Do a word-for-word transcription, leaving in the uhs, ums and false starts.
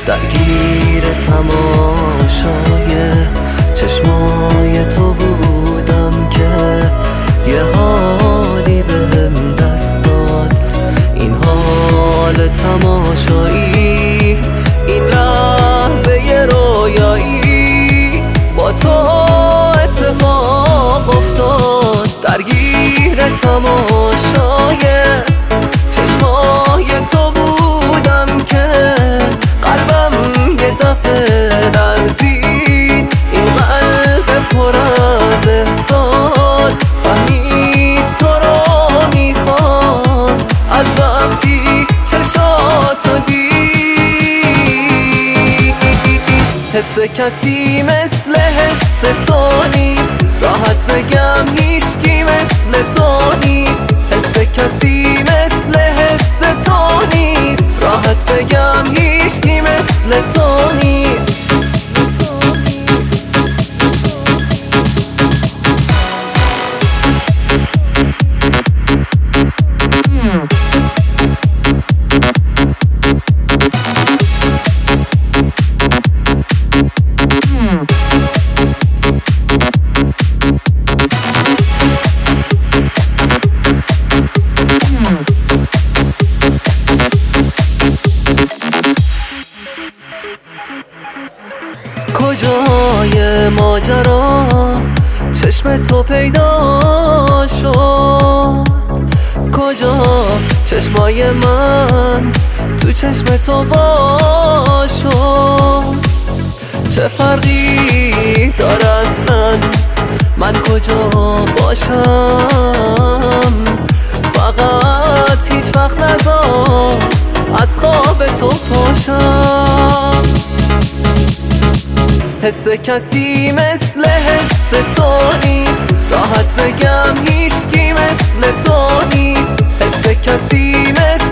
درگیر تماشای چشمای تو بودم که یه حالی بهم دست داد. این حال تماشایی، این لحظه ی رویایی با تو اتفاق افتاد. درگیر تماشای چشمای تو بودم که قلبم یه دفعه لرزید. این قلب پر از احساس فهمید تو رو میخواست از وقتی چشاتو دید. حس کسی مثل حس تو نیست، راحت بگم هیچکی مثل تو نیست. حس کسی مثل حس تو نیست، راحت بگم هیچکی مثل تو نیست. کجای ماجرا چشم تو پیدا شد؟ کجا چشمای من تو چشم تو وا شد؟ چه فرقی داره اصلا من کجا باشم؟ فقط هیچ وقت نذار از خواب تو پاشم. حس کسی مثل حس تو نیست، راحت بگم هیچکی مثل تو نیست. حس کسی مثل